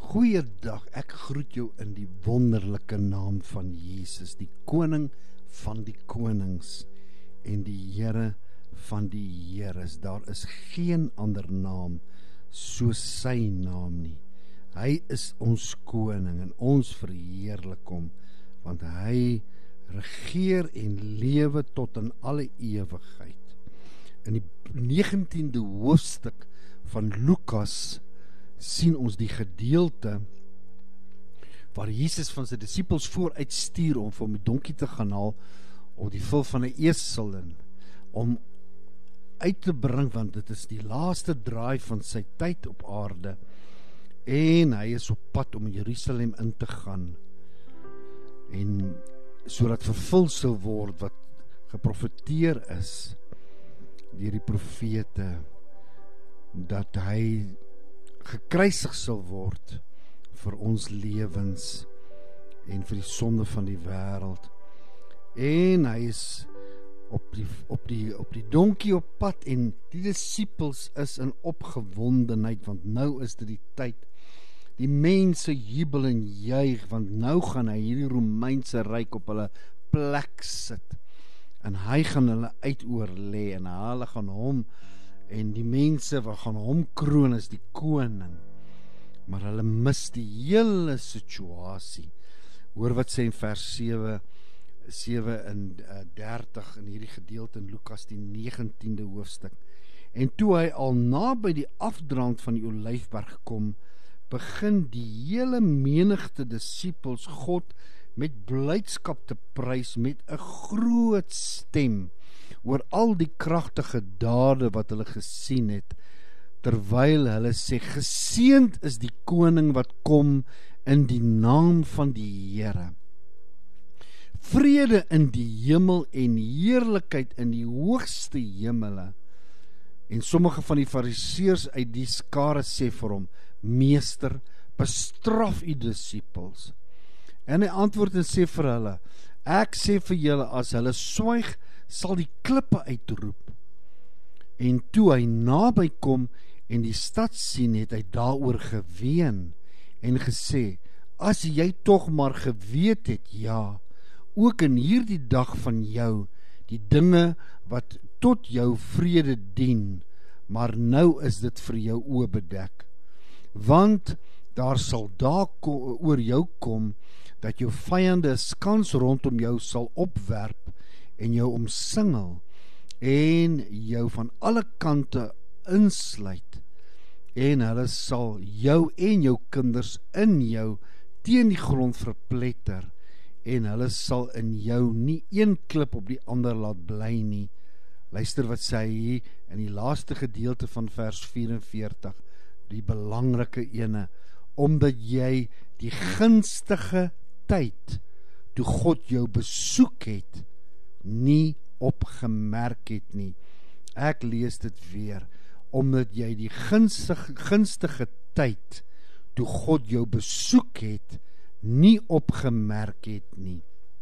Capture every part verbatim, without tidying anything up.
Goeiedag, ek groet jou in die wonderlike naam van Jesus, die koning van die konings en die Here van die Heres. Daar is geen ander naam soos sy naam nie. Hy is ons koning en ons verheerlik hom, want hy regeer en lewe tot in alle ewigheid. In die negentiende hoofstuk van Lukas sien ons die gedeelte waar Jesus van sy disippels vooruitstuur om vir hom die donkie te gaan haal of die vel van 'n esel in, om uit te bring, want dit is die laaste draai van sy tyd op aarde en hy is op pad om in Jerusalem in te gaan en sodat vervul sal word wat geprofeteer is deur die profete, dat hy gekruisig sal word vir ons lewens en vir die sonde van die wêreld. En hy is op die, op die, op die donkie op pad en die disippels is in opgewondenheid, want nou is dit die tyd. Die mense jubel en juig, want nou gaan hy hierdie Romeinse ryk op hulle plek sit. En hy gaan hulle uitoorlê en hulle gaan hom en die mense wat gaan hom kroon as die koning. Maar hulle mis die hele situasie. Hoor wat sê in vers sewe, sewe en dertig in hierdie gedeelte in Lukas die negentiende hoofstuk. En toe hy al naby die afdraand van die Olyfberg kom, begin die hele menigte disippels God met blydskap te prys met 'n groot stem oor al die kragtige dade wat hulle gesien het, terwyl hulle sê, geseënd is die koning wat kom in die naam van die Here. Vrede in die hemel en heerlikheid in die hoogste hemele. En sommige van die fariseërs uit die skare sê vir hom, Meester, bestraf u disippels. En hy antwoord en sê vir hulle, ek sê vir julle, as hulle swyg, sal die klippe uitroep. En toe hy naby kom en die stad sien, het hy daaroor geween en gesê, as jy tog maar geweet het, ja, ook in hierdie dag van jou, die dinge wat tot jou vrede dien, maar nou is dit vir jou oë bedek. Want daar sal daar oor jou kom, dat jou vyande 'n skans rondom jou sal opwerp, en jou omsingel, en jou van alle kante insluit, en hulle sal jou en jou kinders in jou teen die grond verpletter, en hulle sal in jou nie een klip op die ander laat bly nie. Luister wat sê hy hier in die laaste gedeelte van vers vyf-en-veertig, die belangrike ene, omdat jy die gunstige tyd, toe God jou besoek het, nie opgemerk het nie. Ek lees dit weer, omdat jy die gunstige, gunstige tyd, toe God jou besoek het, nie opgemerk het nie.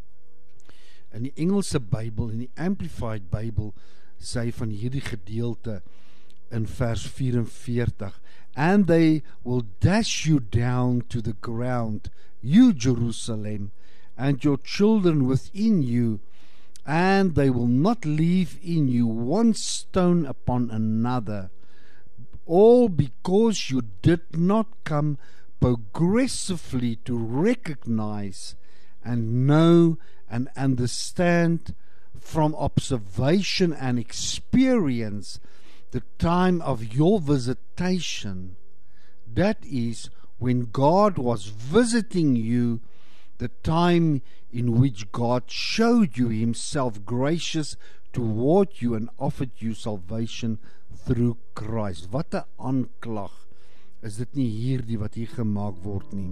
In die Engelse Bybel, in die Amplified Bybel, sê van hierdie gedeelte in vers vyf-en-veertig, and they will dash you down to the ground, you Jerusalem, and your children within you, and they will not leave in you one stone upon another, all because you did not come progressively to recognize and know and understand from observation and experience the time of your visitation. That is, when God was visiting you, the time in which God showed you himself gracious toward you and offered you salvation through Christ. Wat 'n aanklag is dit nie hierdie wat hier gemaak word nie.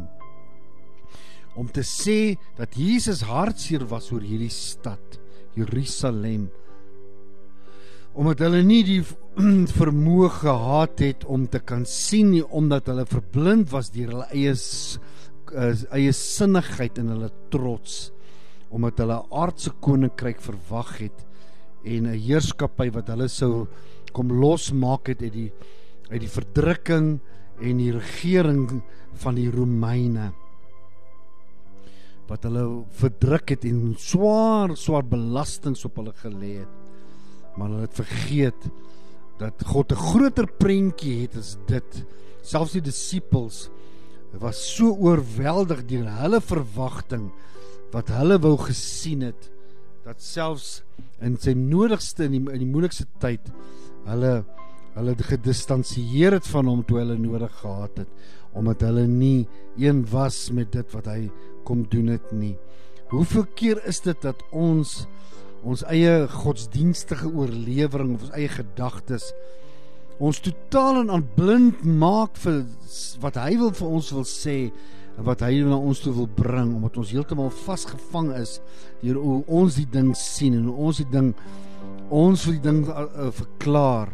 Om te sê dat Jesus hartseer was oor hierdie stad, Jerusalem, omdat hulle nie die vermoë gehad het om te kan sien nie, omdat hulle verblind was deur hulle eie eie sinnigheid en hulle trots, omdat hulle 'n aardse koninkryk verwag het en 'n heerskappy wat hulle sou kom losmaak het uit die, uit die verdrukking en die regering van die Romeine, wat hulle verdruk het en swaar, swaar belastings op hulle gelê het. Maar hulle het vergeet dat God 'n groter prentjie het as dit. Selfs die disippels was so oorweldig deur hulle verwagting, wat hulle wou gesien het, dat selfs in sy nodigste, in die, in die moeilikste tyd, hulle, hulle gedistansieer het van hom toe hulle nodig gehad het, omdat hulle nie een was met dit wat hy kom doen het nie. Hoeveel keer is dit dat ons ons eie godsdienstige oorlewering of ons eie gedagtes ons totaal en aan blind maak vir wat hy wil vir ons wil sê en wat hy na ons toe wil bring, omdat ons heeltemal vasgevang is deur hoe ons die ding sien en hoe ons die ding ons wil die ding uh, uh, verklaar.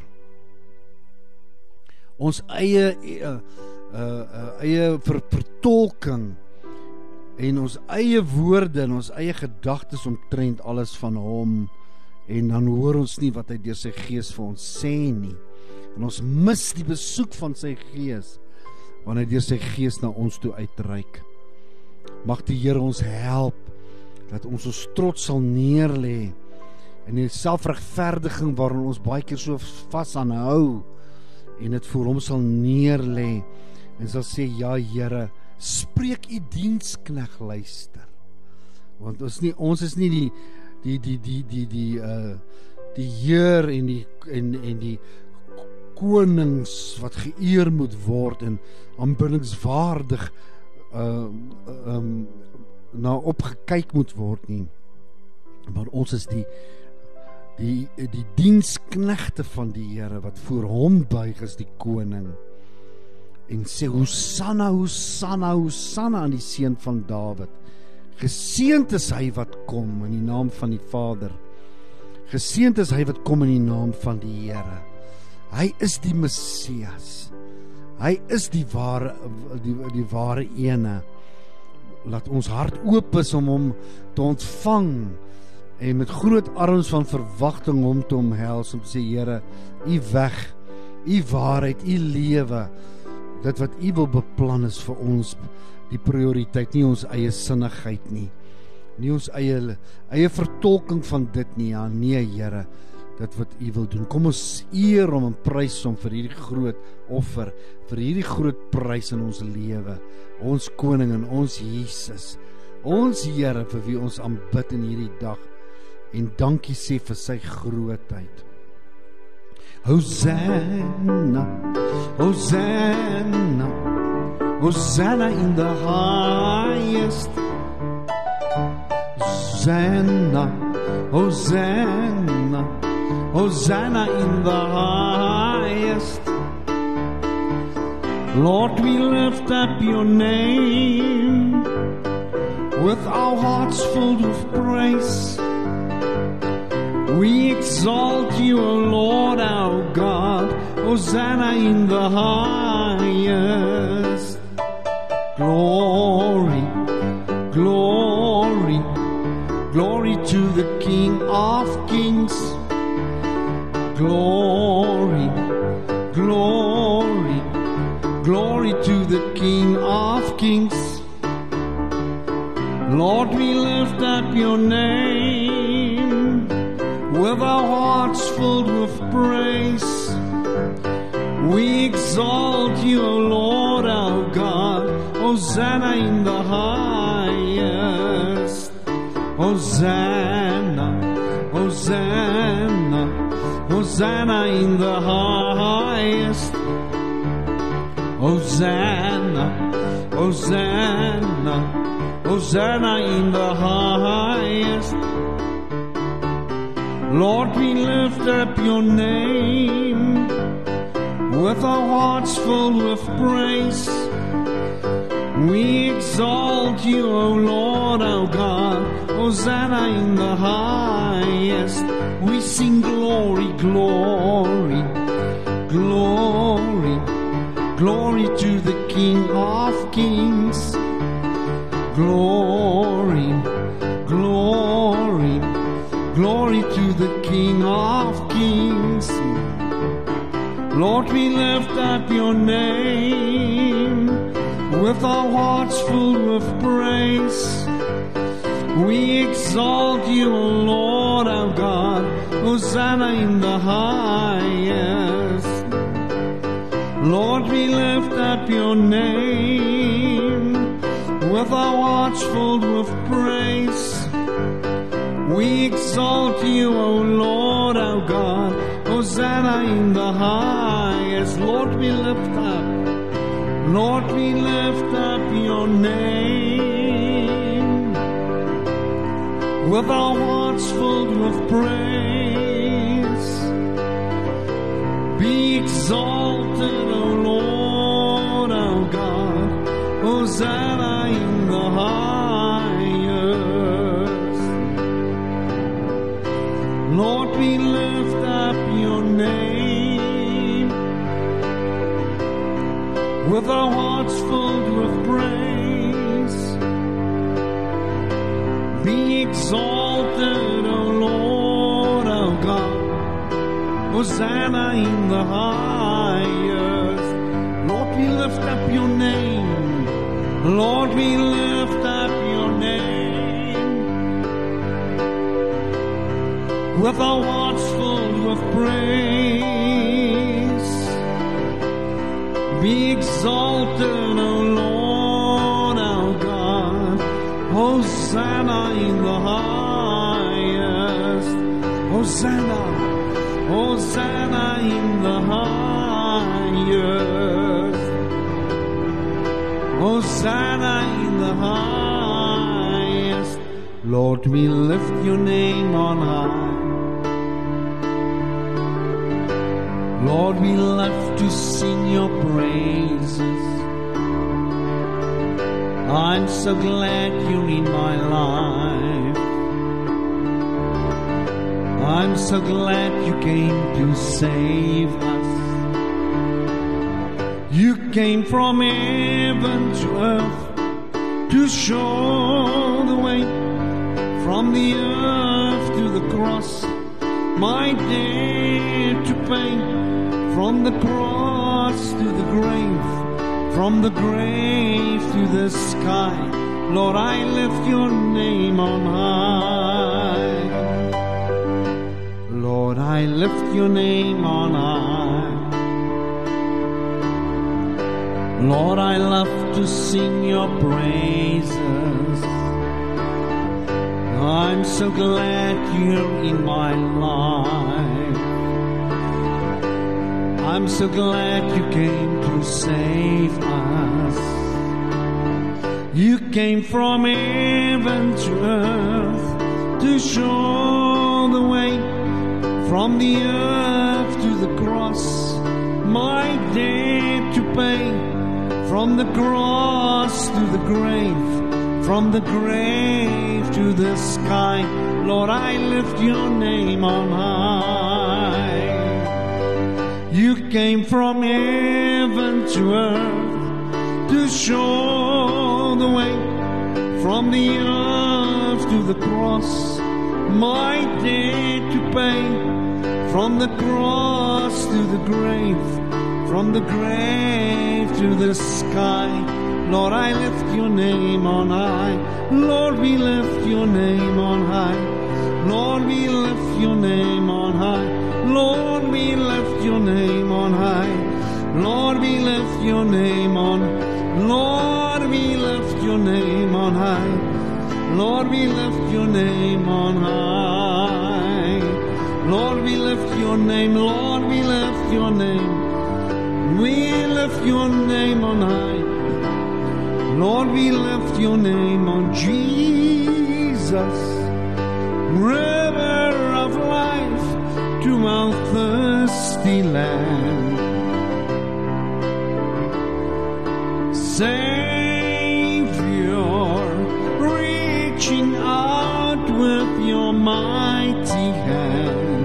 Ons eie uh, uh, uh, eie ver, vertolking en ons eie woorde en ons eie gedagtes omtrent alles van hom, en dan hoor ons nie wat hy deur sy gees vir ons sê nie, en ons mis die besoek van sy gees wanneer hy deur sy gees na ons toe uitreik. Mag die Here ons help dat ons ons trots sal neerlê en die selfregverdiging waarin ons baie keer so vas aanhou en dit voor hom sal neerlê en sal sê, ja Here, spreek u dienskneg luister. Want ons nie ons is nie die die die die die die uh die Heer en die en en die konings wat geëer moet word en aanbiddingswaardig uh um na opgekyk moet word nie. Maar ons is die die die diensknegte van die Here wat voor hom buig as die koning en sê Hosanna, Hosanna, Hosanna aan die seun van Dawid. Geseënd is hy wat kom in die naam van die Vader. Geseënd is hy wat kom in die naam van die Here. Hy is die Messias. Hy is die ware die, die ware ene. Laat ons hart oop is om hom te ontvang en met groot arms van verwagting hom te omhels om te sê, Here, u weg, u waarheid, u lewe, dit wat u wil beplan is vir ons die prioriteit, nie ons eie sinnigheid nie, nie ons eie eie vertolking van dit nie, ja, nee Here, dit wat u wil doen. Kom ons eer hom en prys hom vir hierdie groot offer, vir hierdie groot prys in ons lewe, ons koning en ons Jesus, ons Here vir wie ons aanbid in hierdie dag, en dankie sê vir sy grootheid. Hosanna, Hosanna, Hosanna in the highest. Hosanna, Hosanna, Hosanna in the highest. Lord, we lift up your name with our hearts filled with praise. We exalt you, O Lord our God. Hosanna in the highest. Glory, glory, glory to the King of Kings. Glory, glory, glory to the King of Kings. Lord, we lift up your name with our hearts filled with praise. We exalt you, O Lord our God. Hosanna in the highest. Hosanna, Hosanna, Hosanna in the highest. Hosanna, Hosanna, Hosanna in the highest. Lord, we lift up your name with our hearts filled with praise. We exalt you, O Lord our God. Hosanna in the highest. We sing glory, glory, glory, glory to the King of Kings. Glory, glory, glory to the King of Kings. Lord, we lift up your name with with our hearts filled with praise. We exalt you, O Lord our God. Hosanna in the highest. Lord, we lift up your name with our hearts filled with praise. We exalt you, O Lord our God. Hosanna in the highest. Lord, we lift up, Lord, we lift up your name with our hearts filled with praise. Be exalted, O Lord our God. Hosanna in the highest. Lord, we lift up your name with our hearts filled with praise. Be exalted, O Lord our God. Hosanna in the highest. Lord, we lift up your name. Lord, we lift up your name with our hearts filled with praise. Be exalted, O Lord our God. Hosanna in the highest. Hosanna, Hosanna in the highest. Hosanna in the highest. Lord, we lift your name on high. Lord, we love to sing your praises. I'm so glad you're in my life. I'm so glad you came to save us. You came from heaven to earth to show the way, from the earth to the cross, my debt to pay, from the cross to the grave, from the grave to the sky. Lord, I lift your name on high. Lord, I lift your name on high. Lord, I love to sing your praises. I'm so glad you're in my life. I'm so glad you came to save us. You came from heaven to earth to show the way, from the earth to the cross, my debt to pay, from the cross to the grave, from the grave to the sky. Lord, I lift your name on high. You came from heaven to earth to show the way, from the earth to the cross, my debt to pay, from the cross to the grave, from the grave to the sky. Lord, I lift your name on high. Lord, we lift your name on high. Lord, we lift your name on high. Lord, we lift your name on high. Lord, we lift your name on. Lord, we lift your name on high. Lord, we lift your name on high. Lord, we lift your name. Lord, we lift your name. We lift your name on high. Lord, we lift your name on Jesus, river of life to our thirsty land. Savior, reaching out with your mighty hand.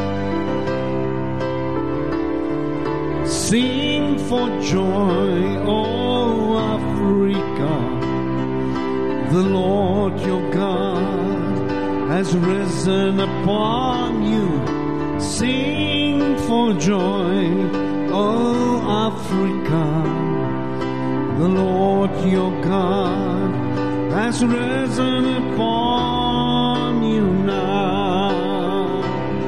Sing for joy, O Africa, the Lord your God has risen upon you. Sing for joy, O Africa, The Lord your God has risen upon you now.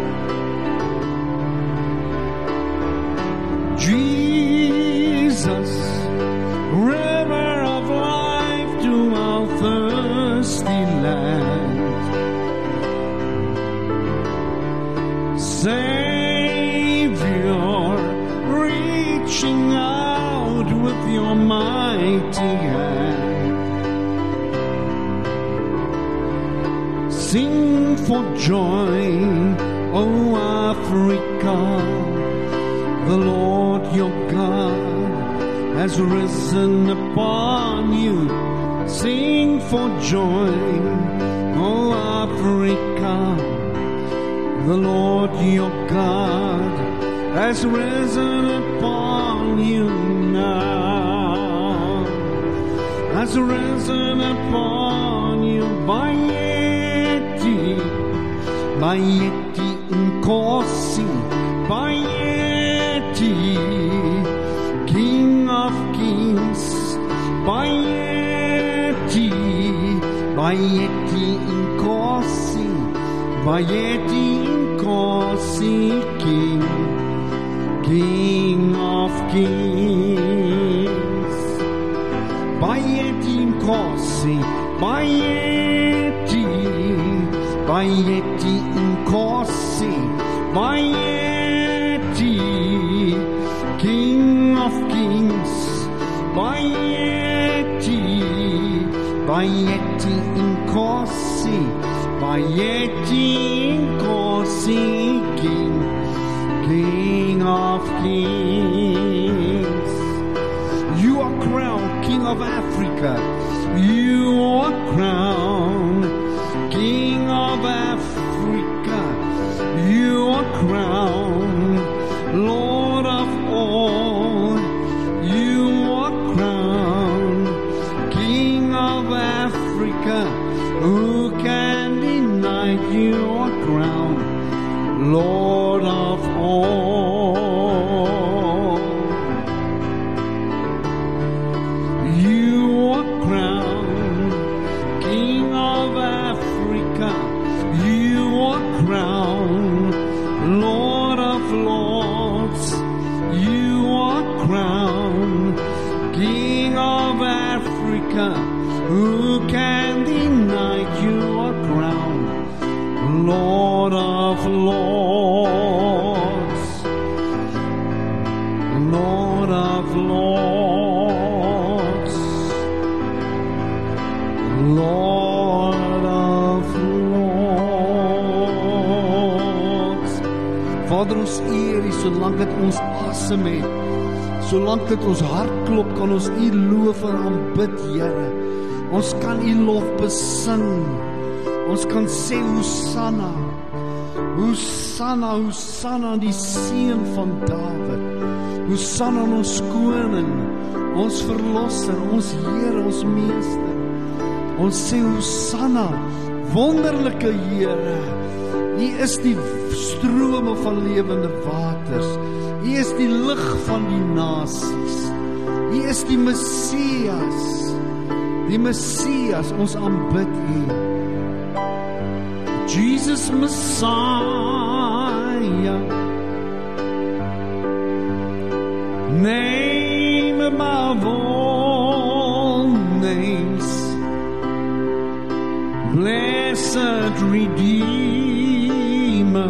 Jesus, river of life to our thirsty land. Savior, reaching out with your mighty hand. Sing for joy, O Africa, the Lord your God has risen upon you. Sing for joy, O Africa, the Lord your God has risen upon you now. Has risen upon you. Bayeti, Bayeti Nkosi, Bayeti, King of Kings, Bayeti, Bayeti Nkosi, Bayeti Nkosi, King, King of Kings. Bayeti Nkosi, Bayeti, Bayeti Nkosi, Bayeti, King of Kings, Bayeti, Bayeti Nkosi, Bayeti Nkosi, King, King of Kings. You are crowned King of Africa. You are crowned King of Africa. You are crowned Lord of all. You are crowned King of Africa. Who can deny you are crowned Lord of all? You are crowned King of Africa. You are crowned Lord of lords. You are crowned King of Africa. Who can deny you are crowned Lord of lords, Lord of lords, Lord of lords. Vader, ons eer U solank dit ons asem het. Solank dit ons hart klop, kan ons U loof en aanbid, Here. Ons kan U lof besing. Ons kan sê Hosanna, Hosanna, Hosanna aan die Seun van Dawid. Hosanna aan ons koning, ons verlosser, ons Here, ons meester. Ons sê Hosanna, wonderlike Here. U is die strome van lewende waters. U is die lig van die nasies. U is die Messias. Die Messias, ons aanbid U. Jesus Messiah, name above all names, blessed Redeemer,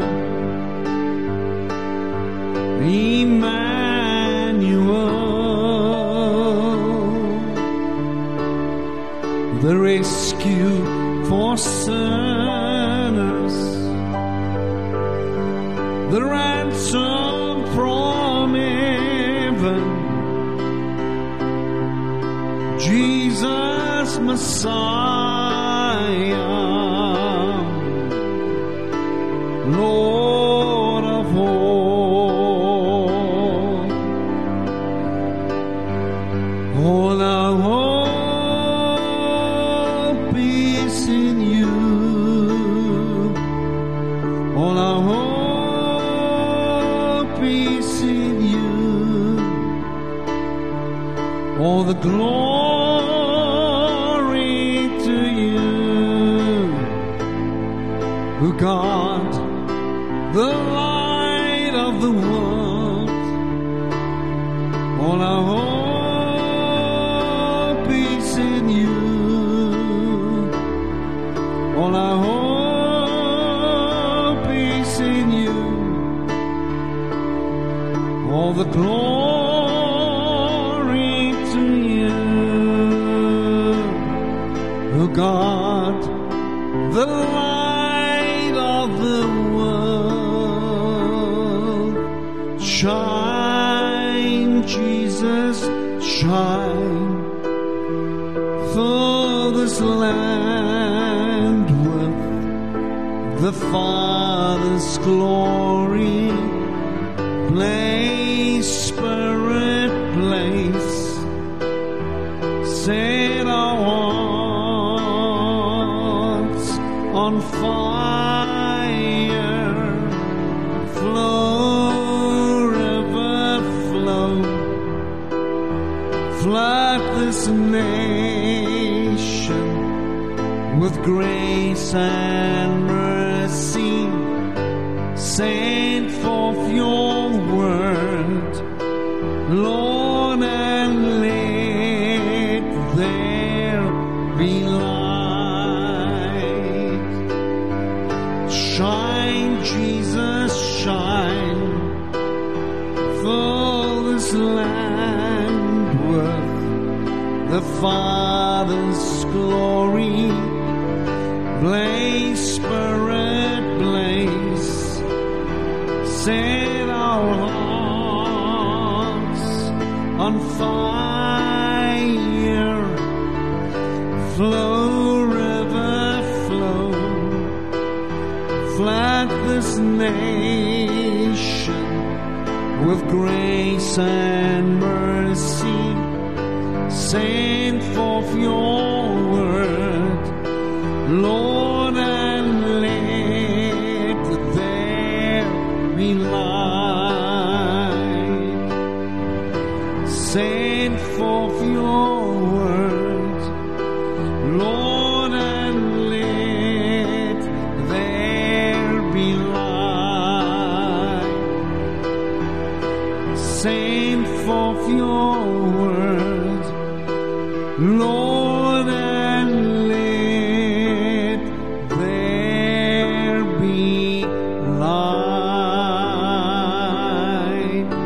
Emmanuel, the rescue for sinners, the ransom from heaven, Jesus Messiah, Lord of all. All our hope is in You. All our hope is in You. All the glory to you, who God, the light of the world. All our hope is in you. All our hope is in you. All the glory to you, who God, the light of the world. Shine, Jesus, shine, fill this land with the Father's glory. Blaze, Spirit, blaze, set our hearts on fire. Flow, river, flow, flood this nation with grace and mercy. Send forth your word, Lord, and let there be light. Shine, Jesus, shine, fill this land with the Father's glory. Blaze, Spirit, blaze, set our hearts on fire. Flow, river, flow, flood this nation with grace and mercy. Send forth your word, Lord, and let there be light. Send forth your word, Lord, and let there be light. Send forth your word, Lord, and let there be light.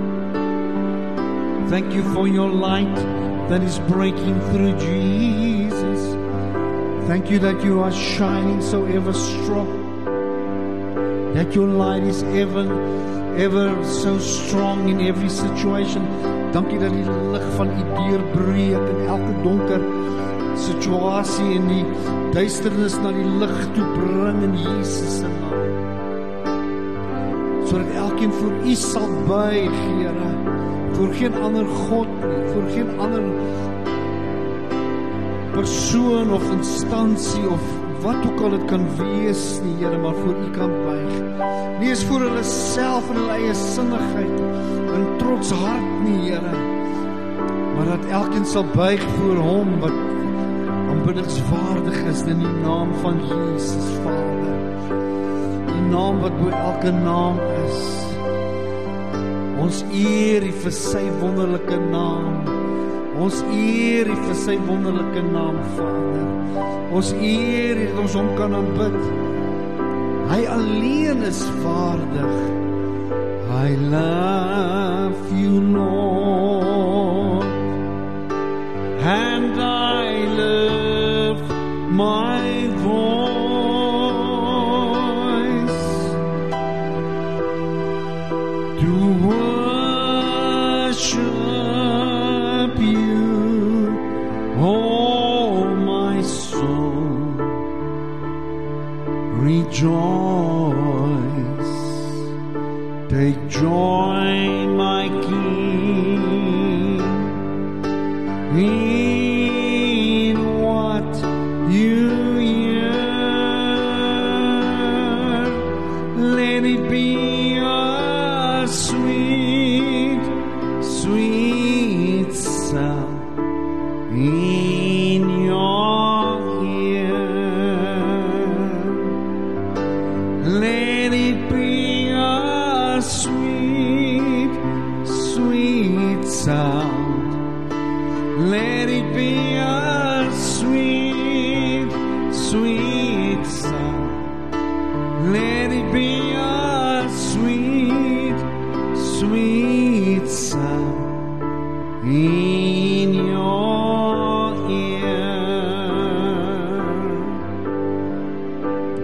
Thank you for your light that is breaking through, Jesus. Thank you that you are shining so ever strong, that your light is ever, ever so strong in every situation. Dankie dat die lig van u deurbreek in elke donker situasie en die duisternis na die lig toe bring in Jesus se naam. Sodat elkeen voor u sal buig, Here, voor geen ander God nie, voor geen ander persoon of instansie of wat ook al het kan wees nie, Here, maar voor u kan buig. Nie is voor hulle self en hulle eie sinnigheid en trots hart nie, Here, maar dat elkeen sal buig voor hom wat aanbiddingswaardig is in die naam van Jesus, Vader. Die naam wat bo elke naam is. Ons eer U vir sy wonderlike naam. Ons eer U vir sy wonderlike naam, Vader. Ons eer U dat ons hom kan aanbid. Hy alleen is waardig. I love you, Lord, and I lift my voice to worship you, oh my soul, rejoice. Take joy, my King, in what you hear. Let it be a sweet, sweet sound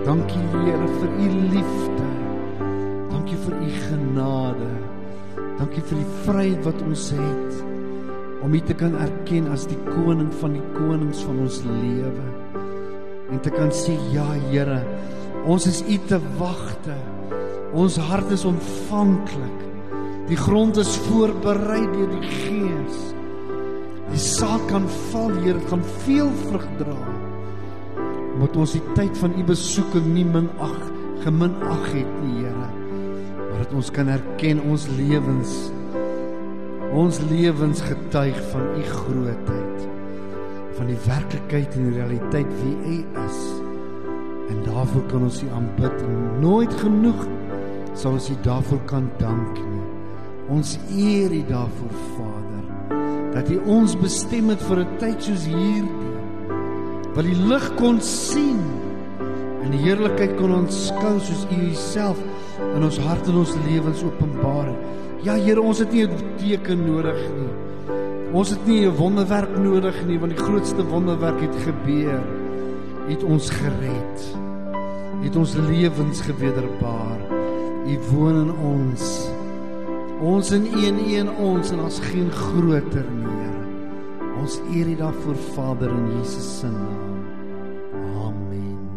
Dankie Here vir u liefde. Dankie vir u genade. Dankie vir die vryheid wat ons het om u te kan erken as die koning van die konings van ons lewe. En te kan sê, ja Here, ons is u te wagte. Ons hart is ontvanklik. Die grond is voorberei deur die Gees. Die saad kan val, Here, dit gaan veel vrug dra. Omdat ons die tyd van u besoeking nie minag, geminag het nie, Here. Maar dat ons kan erken ons lewens, ons lewens getuig van u grootheid, van die werklikheid en die realiteit wie u is. En daarvoor kan ons u aanbid. Nooit genoeg sal ons u daarvoor kan dank nie. Ons eer u daarvoor, Vader, dat u ons bestem het vir 'n tyd soos hierdie, wat die lig kon sien en die heerlikheid kon aanskou soos u uself in ons hart en ons lewens openbaar het. Ja Here, ons het nie 'n teken nodig nie. Ons het nie 'n wonderwerk nodig nie, want die grootste wonderwerk het gebeur. U het ons gered. U het ons lewens gewederbaar. U woon in ons. Ons in een een ons, en ons geen groter nie. Ons eer u daarvoor, Vader, in Jesus se naam. Amen.